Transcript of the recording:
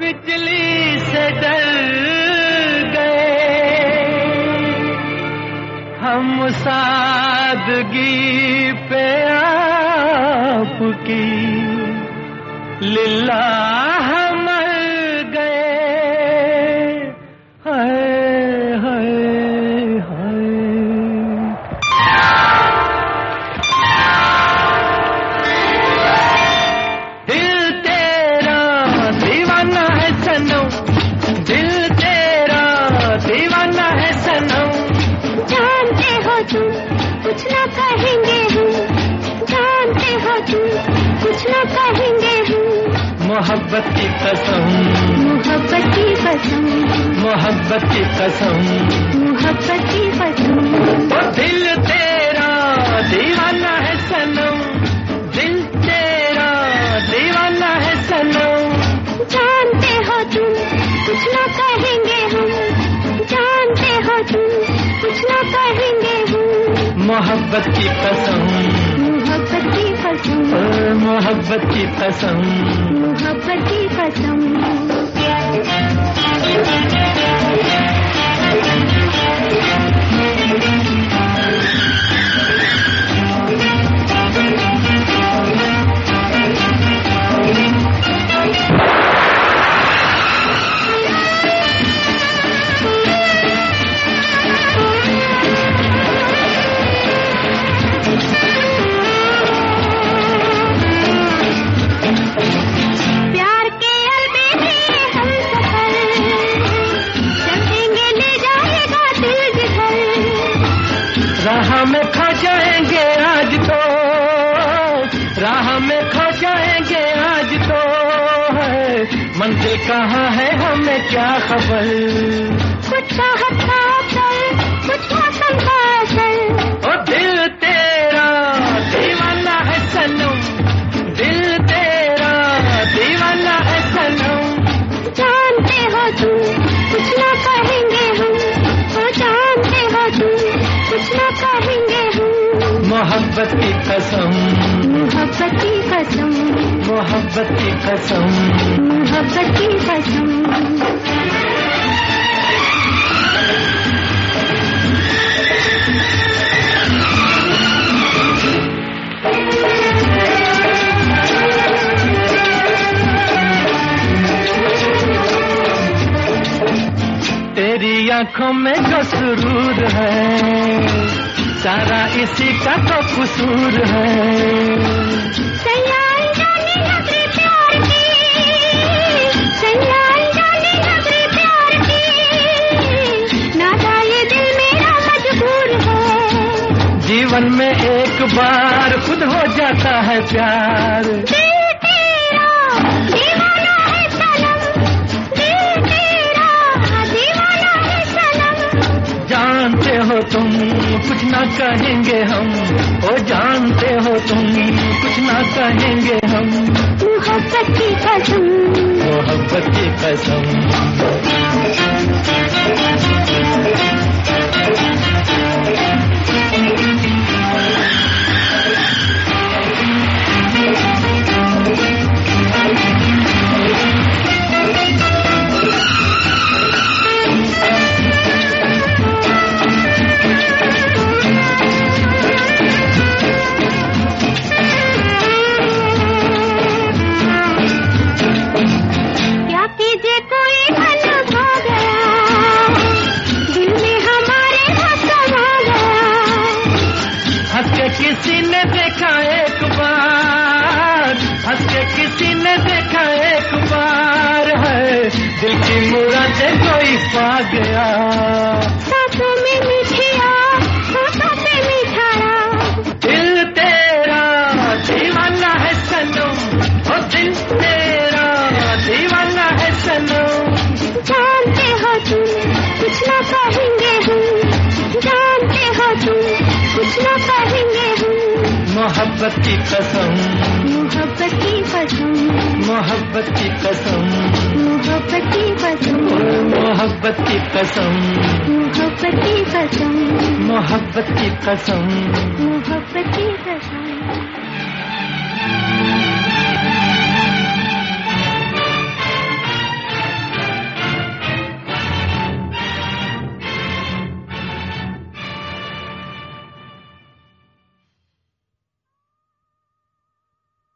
बिजली से डर गए हम सादगी पे आपकी लिल्लाह मर गए। हाय हाय हाय दिल तेरा दीवाना है सनम, दिल तेरा दीवाना है सनम। जानते हो तुम कुछ ना कहेंगे हम, जानते हो तुम कुछ ना कहेंगे हम। मोहब्बत की कसम, मोहब्बत की कसम, मोहब्बत की कसम, मोहब्बत की कसम। ओ दिल तेरा दीवाना है सनम, दिल तेरा दीवाना है सनम। जानते हो तुम कुछ ना कहेंगे हम, जानते हो तुम कुछ ना कहेंगे हम। मोहब्बत की कसम, मोहब्बत की कसम, ओ मोहब्बत की कसम, मोहब्बत की कसम। राह में खो जाएंगे आज तो, राह में खो जाएंगे आज तो है। मंजिल कहाँ है हमें क्या खबर। कुछ चाहत का असर, कुछ मौसम का असर। ओ दिल तेरा दीवाना है सनम, दिल तेरा दीवाना है सनम। जानते हो तुम कुछ ना कहेंगे हम, ओ जानते हो तुम कुछ ना कहेंगे हम। मोहब्बत की कसम, मोहब्बत की कसम, मोहब्बत की कसम, मोहब्बत की कसम। तेरी आंखों में जो सुरूर है सारा इसी का तो कसूर है। सैयाई जाने नजरे प्यार की, सैयाई जाने नजरे प्यार की। नाता ये दिल मेरा मजबूर है। जीवन में एक बार खुद हो जाता है प्यार। दिल तेरा दीवाना है सनम, दिल तेरा दीवाना है सनम। जानते हो तुम कुछ ना कहेंगे हम, ओ जानते हो तुम कुछ ना कहेंगे हम। मोहब्बत की कसम, मोहब्बत की कसम। किसी ने देखा एक बार, हंस के किसी ने देखा एक बार है। दिल की मुरादें कोई पा गया। सांसों में मिठिया, होठों पे मिठाया। दिल तेरा दीवाना है सनम, ओ दिल तेरा दीवाना है सनम। जानते हो तुम कुछ ना कहेंगे हम, जानते हो तुम कुछ ना कहेंगे हम। मोहब्बत की कसम, मोहब्बत की कसम, मोहब्बत की कसम, मोहब्बत की कसम, मोहब्बत की कसम, मोहब्बत की कसम, मोहब्बत की कसम, मोहब्बत की कसम।